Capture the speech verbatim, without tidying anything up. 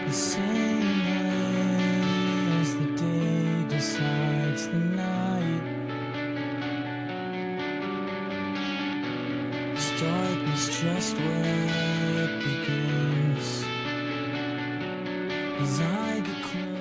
The same way as the day decides the night. Is darkness just where it begins? As I get close